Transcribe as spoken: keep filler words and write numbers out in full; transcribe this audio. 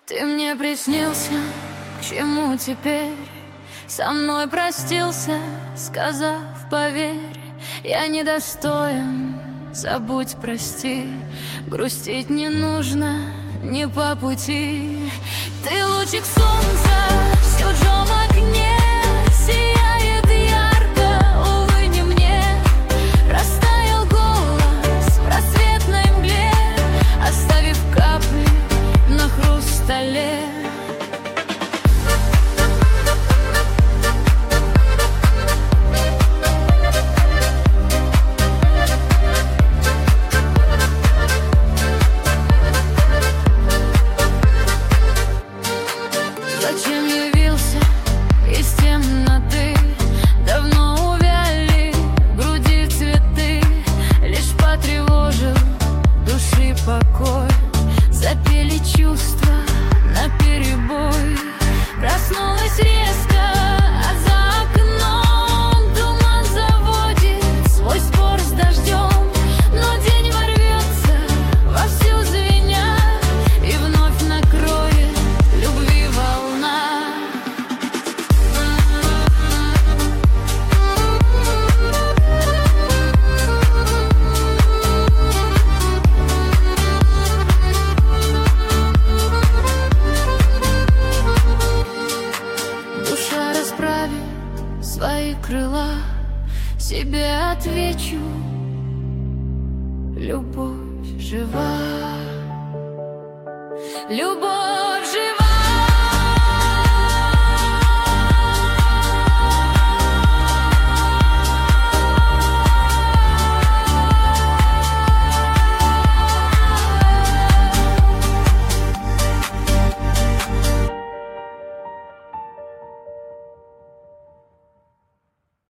Ты мне приснился, к чему теперь? Со мной простился, сказав, поверь, я недостоин, забудь, прости. Грустить не нужно, не по пути. Ты лучик солнца в чужом окне, сияет ярко, увы, не мне. Растаял голос в рассветной мгле, оставив капли на хрустале. Зачем явился из темноты? Давно увяли в груди цветы. Лишь потревожил души покой. Запели чувства наперебой. Проснулась резко, а за окном туман заводит свой спор с дождем. Но день ворвется вовсю звеня и вновь накроет любви волна. Душа расправит свои крыла, себе отвечу: любовь жива, любовь жива.